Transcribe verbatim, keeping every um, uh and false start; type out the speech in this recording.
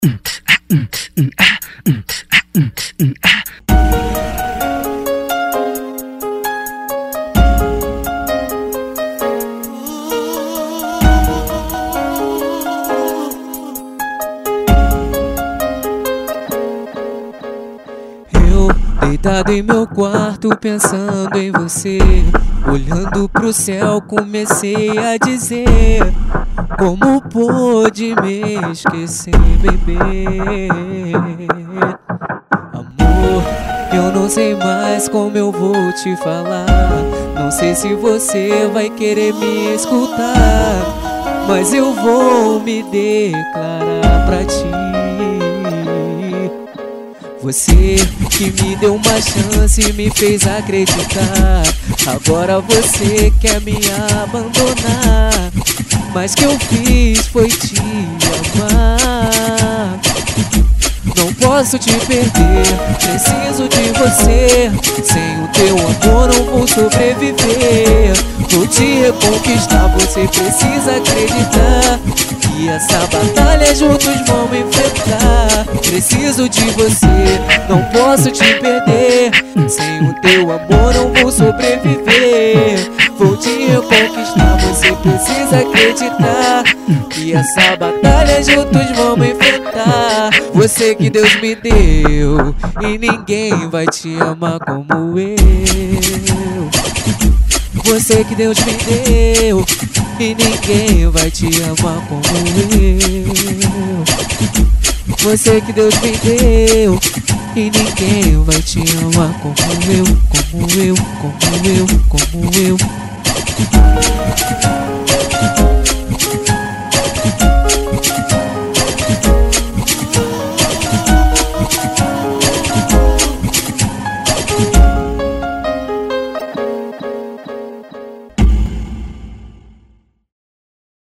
Deitado em meu quarto pensando em você, olhando pro céu comecei a dizer: como pôde me esquecer, bebê? Amor, eu não sei mais como eu vou te falar. Não sei se você vai querer me escutar, mas eu vou me declarar pra ti. Você que me deu uma chance e me fez acreditar, agora você quer me abandonar. Mas que eu fiz foi te amar. Não posso te perder, preciso de você. Sem o teu amor não vou sobreviver. Vou te reconquistar, você precisa acreditar que essa batalha juntos vamos enfrentar. Preciso de você, não posso te perder. Sem o teu amor não vou sobreviver. Vou te reconquistar, você precisa acreditar que essa batalha juntos vamos enfrentar. Você que Deus me deu e ninguém vai te amar como eu. Você que Deus me deu e ninguém vai te amar como eu. Você que Deus me deu e ninguém vai te amar como eu, como eu, como eu, como eu.